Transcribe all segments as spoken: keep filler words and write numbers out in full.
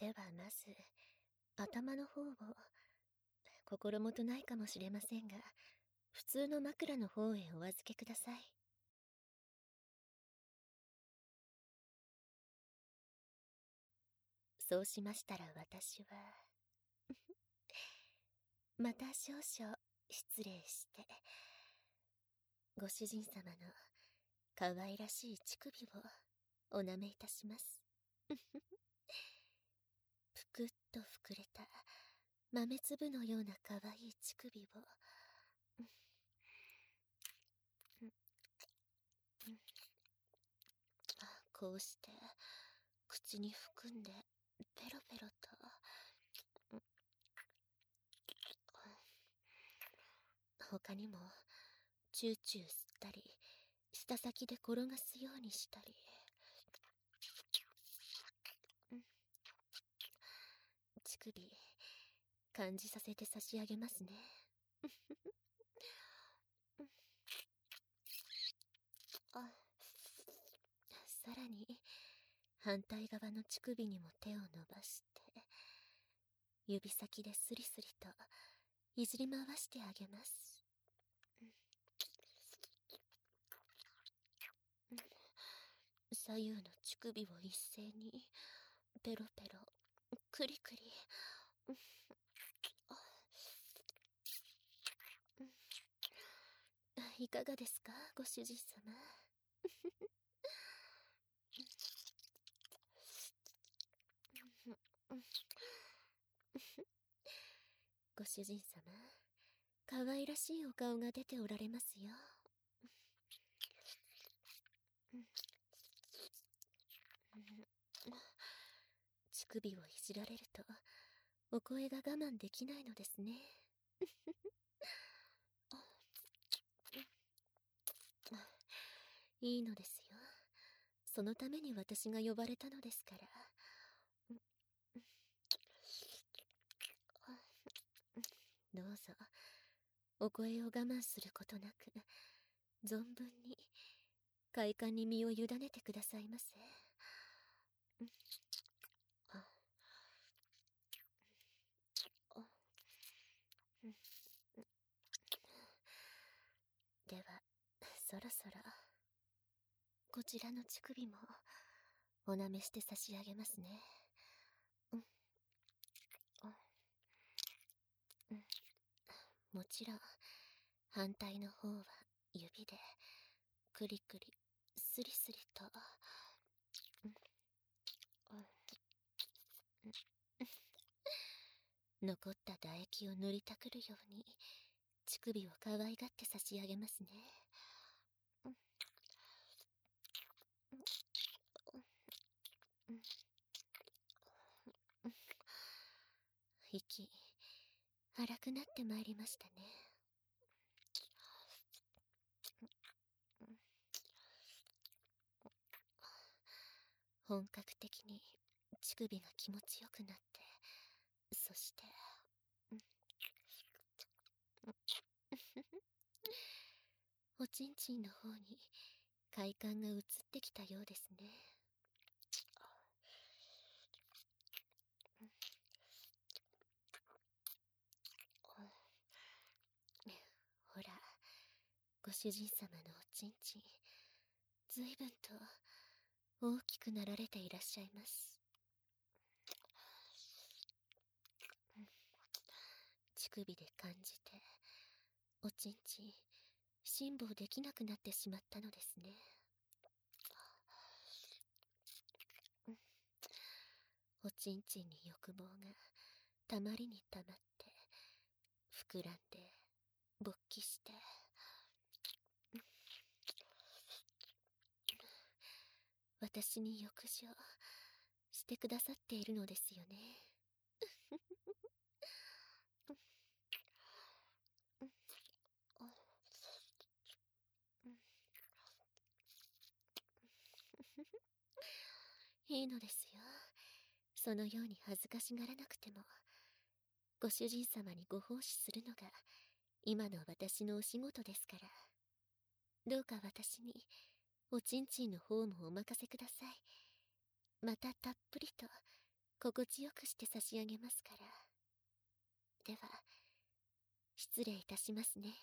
ではまず、頭の方を、心もとないかもしれませんが、普通の枕の方へお預けください。そうしましたら私は、また少々失礼して、ご主人様の可愛らしい乳首をお舐めいたします。ぷくっと膨れた豆粒のような可愛い乳首を、こうして口に含んでペロペロと、他にもチューチュー吸ったり、舌先で転がすようにしたり、乳首感じさせて差し上げますね。あ、さらに反対側の乳首にも手を伸ばして、指先でスリスリといじり回してあげます。左右の乳首を一斉にペロペロクリクリ。いかがですか、ご主人様。ご主人様、可愛らしいお顔が出ておられますよ。乳首をいじられるとお声が我慢できないのですね。いいのですよ。そのために私が呼ばれたのですから。どうぞ、お声を我慢することなく、存分に快感に身を委ねてくださいませ。では、そろそろ、こちらの乳首もお舐めして差し上げますね。もちろん、反対の方は指でクリクリスリスリと、残った唾液を塗りたくるように乳首を可愛がって差し上げますね。息荒くなってまいりましたね。本格的に乳首が気持ちよくなって、そしておちんちんの方に快感が移ってきたようですね。ほら、ご主人様のおちんちん、ずいぶんと大きくなられていらっしゃいます。乳首で感じて、おちんちん辛抱できなくなってしまったのですね。おちんちんに欲望がたまりにたまって膨らんで勃起して、私に浴場してくださっているのですよね。いいのですよ。そのように恥ずかしがらなくても、ご主人様にご奉仕するのが今の私のお仕事ですから。どうか私におちんちんの方もお任せください。またたっぷりと心地よくして差し上げますから。では、失礼いたしますね。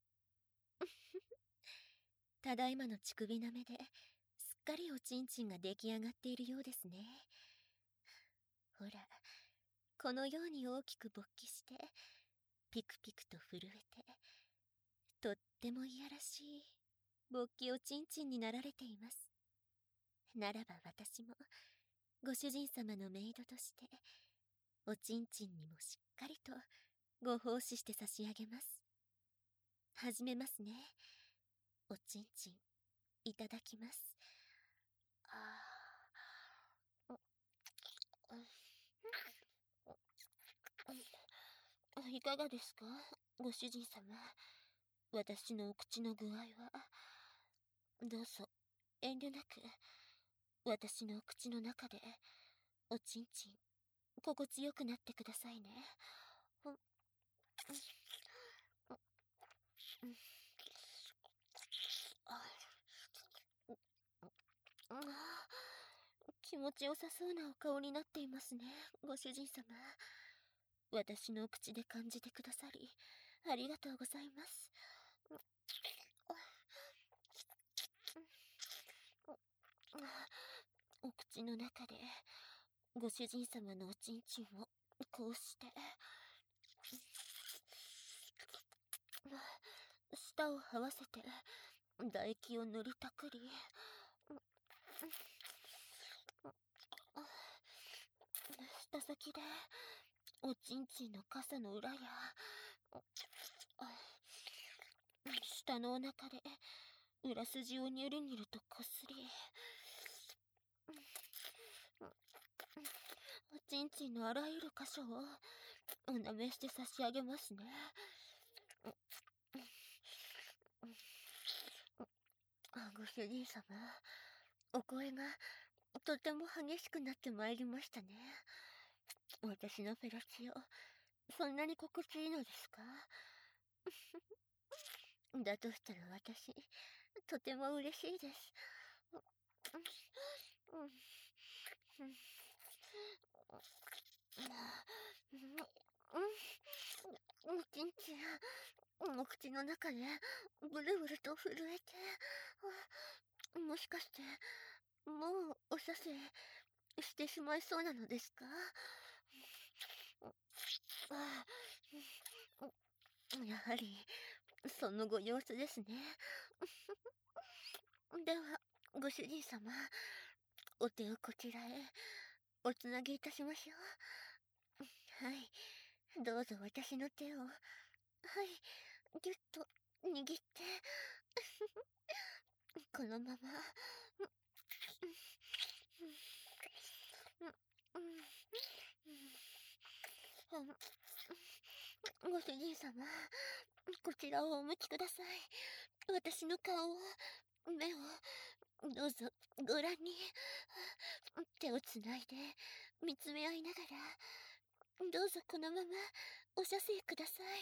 ただいまの乳首なめで、すっかりおちんちんが出来上がっているようですね。ほら、このように大きく勃起して、ピクピクと震えて、とってもいやらしい、勃起おちんちんになられています。ならば私も、ご主人様のメイドとして、おちんちんにもしっかりと、ご奉仕して差し上げます。始めますね。おちんちん、いただきます。ああ、いかがですか、ご主人様。私のお口の具合は。どうぞ、遠慮なく、私のお口の中で、おちんちん、心地よくなってくださいね。ああ、気持ちよさそうなお顔になっていますね、ご主人様。私の口で感じてくださり、ありがとうございます。お口の中で、ご主人様のおちんちんを、こうして、舌を這わせて、唾液を塗りたくり、舌先で、おちんちんの傘の裏や、下のお腹で、裏筋をにゅるにゅるとこすり、おちんちんのあらゆる箇所を、おなめして差し上げますね。ご主人様、お声が、とても激しくなってまいりましたね。私のフェラチオ、そんなに心地いいのですか？だとしたら私、とても嬉しいです。おちんちん、お口の中で、ブルブルと震えて、もしかして、もうお射精してしまいそうなのですか？やはり、そのご様子ですね。では、ご主人様、お手をこちらへ、おつなぎいたしましょう。はい、どうぞ私の手を、はい、ぎゅっと握って、このまま、ご主人様、こちらをお向きください。私の顔を、目を、どうぞご覧に。手をつないで、見つめ合いながら、どうぞこのまま、お射精ください。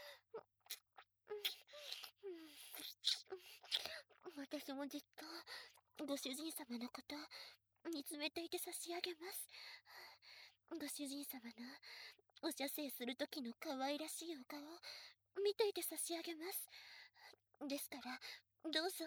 私もじっと、ご主人様のこと、見つめていて差し上げます。ご主人様の、お射精する時の可愛らしいお顔、見ていて差し上げます。ですから、どうぞ。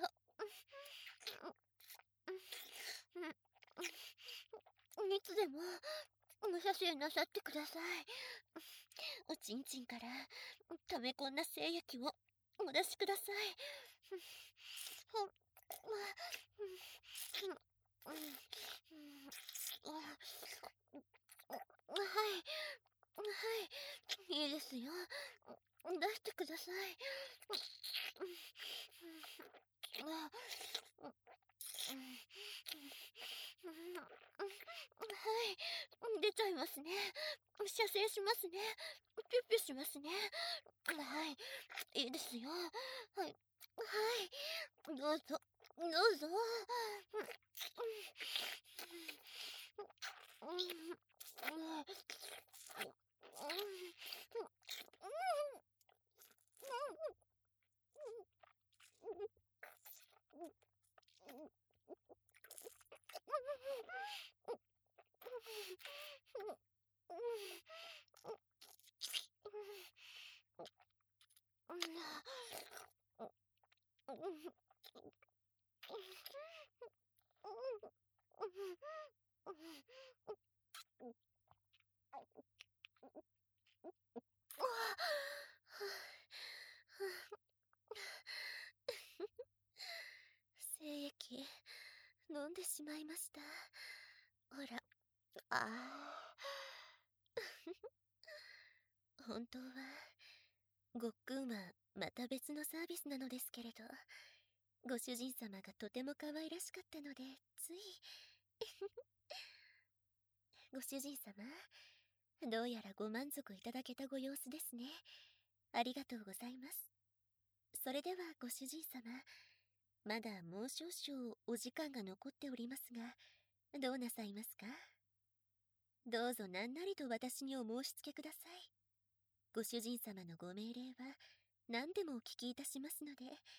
いつでも、お射精なさってください。おちんちんから、溜め込んだ精液を、お出しください。はい。はい。いいですよ。出してください。はい。出ちゃいますね。射精しますね。ピュッピュしますね。はい。いいですよ。はい。はい。どうぞ。どうぞ。 精液飲んでしまいました。ほら、ああ。本当はごっくんはまた別のサービスなのですけれど、ご主人様がとても可愛らしかったのでついご主人様、どうやらご満足いただけたご様子ですね。ありがとうございます。それではご主人様、まだもう少々お時間が残っておりますが、どうなさいますか？どうぞ何なりと私にお申し付けください。ご主人様のご命令は何でもお聞きいたしますので、